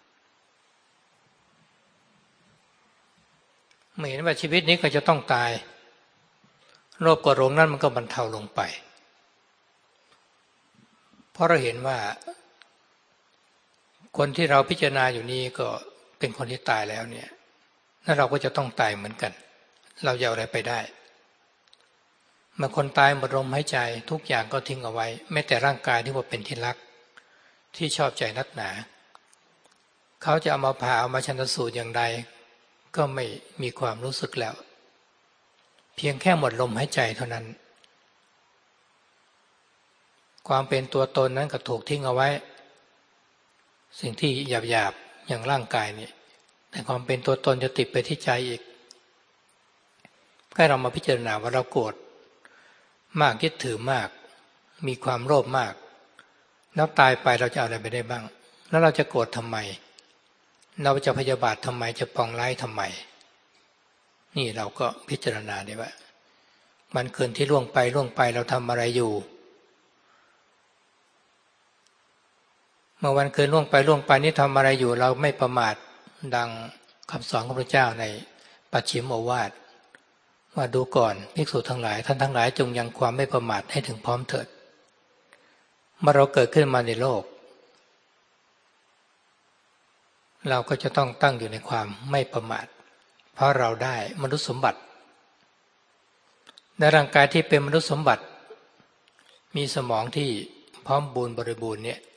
เมื่อเห็นว่าชีวิตนี้ก็จะต้องตายโลภโกรธหลงนั้นมันก็บรรเทาลงไปเพราะเราเห็นว่าคนที่เราพิจารณาอยู่นี้ก็เป็นคนที่ตายแล้วเนี่ยแล้วเราก็จะต้องตายเหมือนกันเราจะเอาอะไรไปได้เมื่อคนตายหมดลมหายใจทุกอย่างก็ทิ้งเอาไว้แม้แต่ร่างกายที่ว่าเป็นที่รักที่ชอบใจนักหนาเขาจะเอามาผ่าเอามาชันสูตรอย่างใดก็ไม่มีความรู้สึกแล้วเพียงแค่หมดลมหายใจเท่านั้นความเป็นตัวตนนั้นก็ถูกทิ้งเอาไว้สิ่งที่หยาบๆอย่างร่างกายนี่แต่ความเป็นตัวตนจะติดไปที่ใจอีกให้เรามาพิจารณาว่าเราโกรธมากยึดถือมากมีความโลภมากแล้วตายไปเราจะเอาอะไรไปได้บ้างแล้วเราจะโกรธทำไมเราจะพยาบาททำไมจะปองร้ายทำไมนี่เราก็พิจารณาได้ว่ามันคืนที่ล่วงไปเราทำอะไรอยู่เมื่อวันคืนล่วงไปนี่ทำอะไรอยู่เราไม่ประมาทดังคำสอนของพระเจ้าในปัจฉิมโอวาทว่าดูก่อนภิกษุทั้งหลายท่านทั้งหลายจงยังความไม่ประมาทให้ถึงพร้อมเถิดเมื่อเราเกิดขึ้นมาในโลกเราก็จะต้องตั้งอยู่ในความไม่ประมาทเพราะเราได้มนุษย์สมบัติในร่างกายที่เป็นมนุษย์สมบัติมีสมองที่พร้อมบูรณ์บริบูรณ์เนี่ย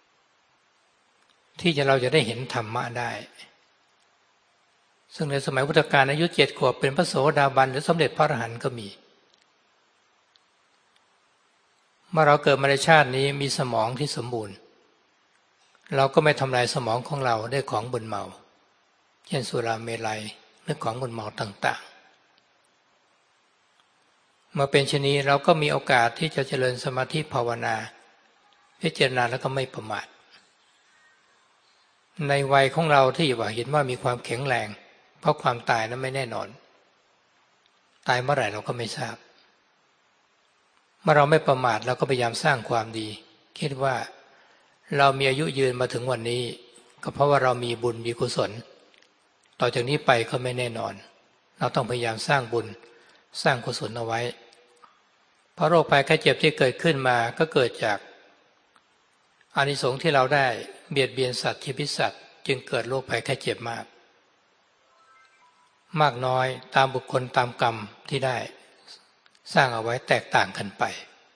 ที่เราจะได้เห็นธรรมะได้ซึ่งในสมัยพุทธกาลอายุ7 ขวบเป็นพระโสดาบันหรือสมเด็จพระอรหันต์ก็มีเมื่อเราเกิดมาในชาตินี้มีสมองที่สมบูรณ์เราก็ไม่ทำลายสมองของเราด้วยของมึนเมาเช่นสุราเมลัยหรือของมึนเมาต่างๆเมื่อเป็นเช่นนี้เราก็มีโอกาสที่จะเจริญสมาธิภาวนาพิจารณาแล้วก็ไม่ประมาทในวัยของเราที่ว่าเห็นว่ามีความแข็งแรงเพราะความตายนั้นไม่แน่นอนตายเมื่อไหร่เราก็ไม่ทราบเมื่อเราไม่ประมาทเราก็พยายามสร้างความดีคิดว่าเรามีอายุยืนมาถึงวันนี้ก็เพราะว่าเรามีบุญมีกุศลต่อจากนี้ไปก็ไม่แน่นอนเราต้องพยายามสร้างบุญสร้างกุศลเอาไว้เพราะโรคภัยไข้เจ็บที่เกิดขึ้นมาก็เกิดจากอานิสงส์ที่เราได้เบียดเบียนสัตว์ชีวิตสัตว์จึงเกิดโรคภัยไข้เจ็บมากน้อยตามบุคคลตามกรรมที่ได้สร้างเอาไว้แตกต่างกันไป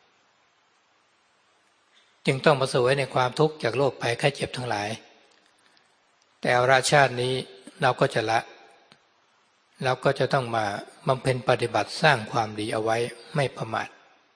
จึงต้องมาเสวยในความทุกข์จากโรคภัยไข้เจ็บทั้งหลายแต่เอาละชาตินี้เราก็จะละเราก็จะต้องมาบำเพ็ญปฏิบัติสร้างความดีเอาไว้ไม่ประมาท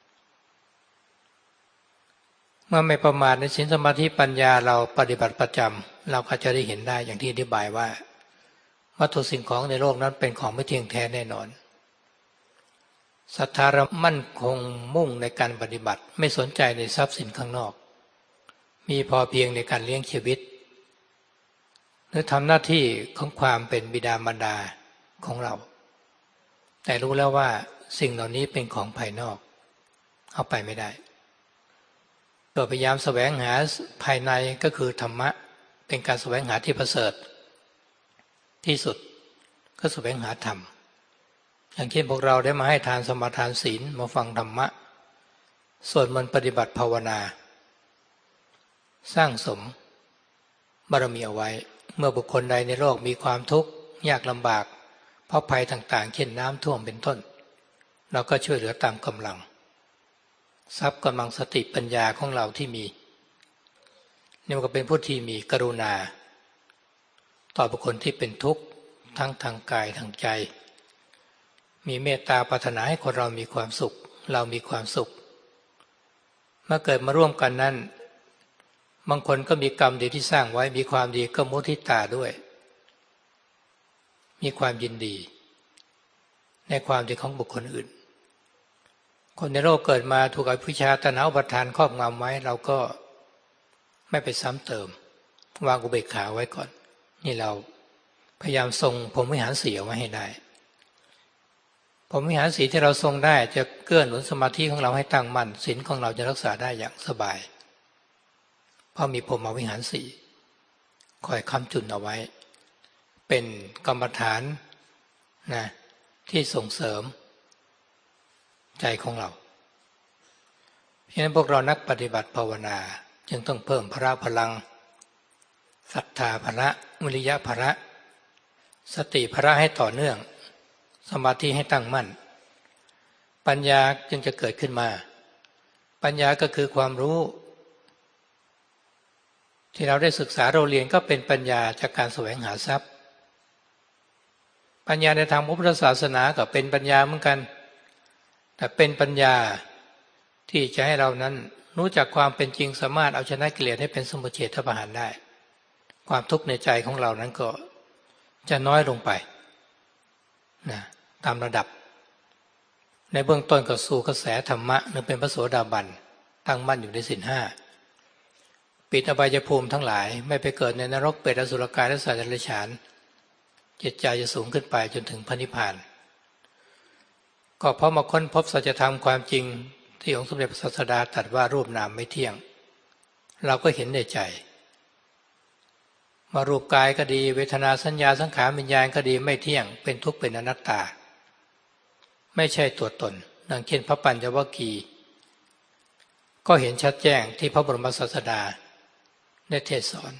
เมื่อไม่ประมาทในศีลสมาธิปัญญาเราปฏิบัติประจำเราก็จะได้เห็นได้อย่างที่อธิบายว่าวัตถุสิ่งของในโลกนั้นเป็นของไม่เที่ยงแท้แน่นอนศรัทธาเรามั่นคงมุ่งในการปฏิบัติไม่สนใจในทรัพย์สินข้างนอกมีพอเพียงในการเลี้ยงชีวิตหรือทำหน้าที่ของความเป็นบิดามารดาของเราแต่รู้แล้วว่าสิ่งเหล่านี้เป็นของภายนอกเอาไปไม่ได้ก็พยายามแสวงหาภายในก็คือธรรมะเป็นการแสวงหาที่ประเสริฐที่สุดก็แสวงหาธรรมอย่างเช่นพวกเราได้มาให้ทานสมาทานศีลมาฟังธรรมะสวดมนต์ปฏิบัติภาวนาสร้างสมบารมีเอาไว้เมื่อบุคคลใดในโลกมีความทุกข์ยากลำบากเพราะภัยต่างๆเช่นน้ำท่วมเป็นต้นเราก็ช่วยเหลือตามกำลังทรัพย์กำลังสติปัญญาของเราที่มีนี่ก็เป็นผู้ที่มีกรุณาต่อบุคคลที่เป็นทุกข์ทั้งทางกายทางใจมีเมตตาปรารถนาให้คนเรามีความสุขเรามีความสุขมื่อเกิดมาร่วมกันนั้นบางคนก็มีกรรมดีที่สร้างไว้มีความดีก็มุทิตาด้วยมีความยินดีในความดีของบุคคลอื่นคนในโลกเกิดมาถูกอวิชชาตัณหาอุปาทานครอบงำไว้เราก็ไม่ไปซ้ำเติมวางอุเบกขาไว้ก่อนนี่เราพยายามทรงพรหมวิหารสี่เอาไว้ให้ได้พรหมวิหารสี่ที่เราทรงได้จะเกื้อหนุนสมาธิของเราให้ตั้งมั่นศีลของเราจะรักษาได้อย่างสบายเพราะมีพรหมวิหารสี่คอยค้ำจุนเอาไว้เป็นกรรมฐานนะที่ส่งเสริมใจของเราเพราะฉะนั้นพวกเรานักปฏิบัติภาวนาจึงต้องเพิ่มพลังศรัทธาพละวิริยะพละสติพละให้ต่อเนื่องสมาธิให้ตั้งมั่นปัญญาจึงจะเกิดขึ้นมาปัญญาก็คือความรู้ที่เราได้ศึกษาเราเรียนก็เป็นปัญญาจากการแสวงหาทรัพย์ปัญญาในทางพุทธศาสนาก็เป็นปัญญาเหมือนกันแต่เป็นปัญญาที่จะให้เรานั้นรู้จักความเป็นจริงสามารถเอาชนะกิเลสให้เป็นสมุจเฉทประหารได้ความทุกข์ในใจของเรานั้นก็จะน้อยลงไปนะตามระดับในเบื้องต้นก็สู่กระแสธรรมะนั้นเป็นพระโสดาบันตั้งมั่นอยู่ในศีลห้าปิดอบายภูมิทั้งหลายไม่ไปเกิดในนรกเปรตอสุรกายและสัตว์เดรัจฉานจิตใจจะสูงขึ้นไปจนถึงพระนิพพานก็เพราะมาค้นพบสัจธรรมความจริงที่องค์สมเด็จพระศาสดาตรัสว่ารูปนามไม่เที่ยงเราก็เห็นในใจมารูปกายก็ดีเวทนาสัญญาสังขารวิญญาณก็ดีไม่เที่ยงเป็นทุกข์เป็นอนัตตาไม่ใช่ตัวตนดังเช่นพระปัญจวัคคีย์ก็เห็นชัดแจ้งที่พระบรมศาสดาได้เทศสอน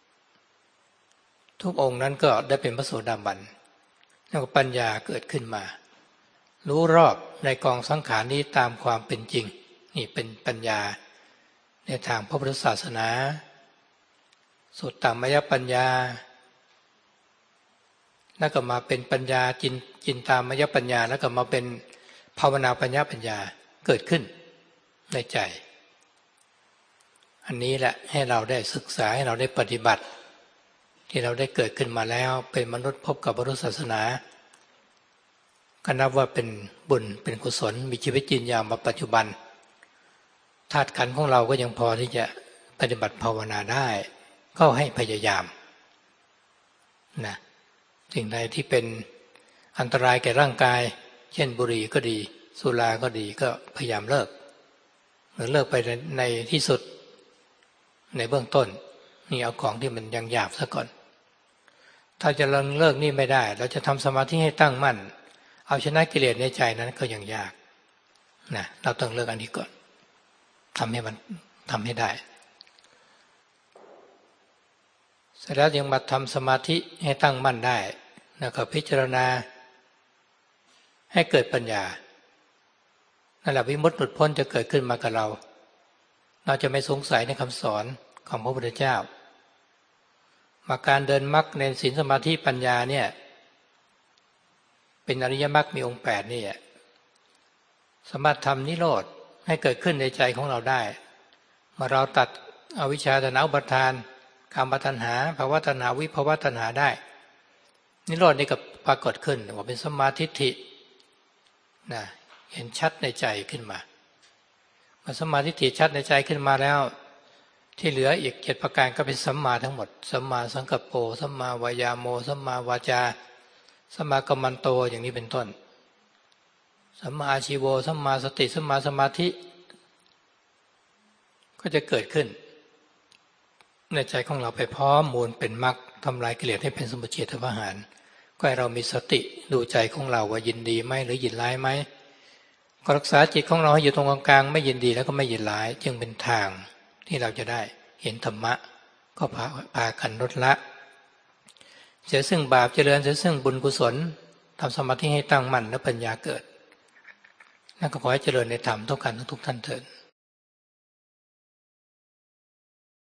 ทุกองค์นั้นก็ได้เป็นพระโสดาบันแล้วก็ปัญญาเกิดขึ้นมารู้รอบในกองสังขารนี้ตามความเป็นจริงนี่เป็นปัญญาในทางพระพุทธศาสนาสุตตมยปัญญาแล้วก็มาเป็นปัญญาจินตามยปัญญาแล้วก็มาเป็นภาวนาปัญญาเกิดขึ้นในใจอันนี้แหละให้เราได้ศึกษาให้เราได้ปฏิบัติที่เราได้เกิดขึ้นมาแล้วเป็นมนุษย์พบกับพุทธศาสนาก็นับว่าเป็นบุญเป็นกุศลมีชีวิตยืนยาวมาปัจจุบันธาตุขันธ์ของเราก็ยังพอที่จะปฏิบัติภาวนาได้ก็ให้พยายามนะสิ่งใดที่เป็นอันตรายแก่ร่างกายเช่นบุหรี่ก็ดีสุราก็ดีก็พยายามเลิกหรือเลิกไปในที่สุดในเบื้องต้นนี่เอาของที่มันยังหยาบซะก่อนถ้าจะเลิกนี่ไม่ได้เราจะทำสมาธิให้ตั้งมั่นเอาชนะกิเลสในใจนั้นก็ยังยากนะเราต้องเลิกอันนี้ก่อนทำให้ได้เสร็จแล้วยังมาทำสมาธิให้ตั้งมั่นได้แล้วก็พิจารณาให้เกิดปัญญานั่นแหละวิมุตติหลุดพ้นจะเกิดขึ้นมากับเราจะไม่สงสัยในคำสอนของพระพุทธเจ้ามาการเดินมรรคในศีลสมาธิปัญญาเนี่ยเป็นอริยมรรคมีองค์8นี่สามารถทำนิโรธให้เกิดขึ้นในใจของเราได้เมื่อเราตัดอวิชชาตัณหาอุปาทานกามตัณหาภวตัณหาวิภวตัณหาได้นิโรธนี่ก็ปรากฏขึ้นว่าเป็นสัมมาทิฏฐินะเห็นชัดในใจขึ้นมาเมื่อสัมมาทิฏฐิชัดในใจขึ้นมาแล้วที่เหลืออีก7ประการก็เป็นสัมมาทั้งหมดสัมมาสังกัปโปสัมมาวายาโมสัมมาวาจาสัมมากัมมันโตอย่างนี้เป็นต้นสัมมาอาชีโวสัมมาสติสัมมาสมาธิก็จะเกิดขึ้นในใจของเราไปพร้อมมูลเป็นมรรคทำลายกิเลสให้เป็นสมุจเฉทประหารก็ให้เรามีสติดูใจของเราว่ายินดีไหมหรือยินร้ายไหมก็รักษาจิตของเราให้อยู่ตรงกลางๆไม่ยินดีแล้วก็ไม่ยินร้ายจึงเป็นทางที่เราจะได้เห็นธรรมะก็พากันลดละเสียซึ่งบาปเจริญเสียซึ่งบุญกุศลทำสมาธิให้ตั้งมั่นและปัญญาเกิดนั่นก็ขอให้เจริญในธรรมทุกท่านทุกท่านเถิด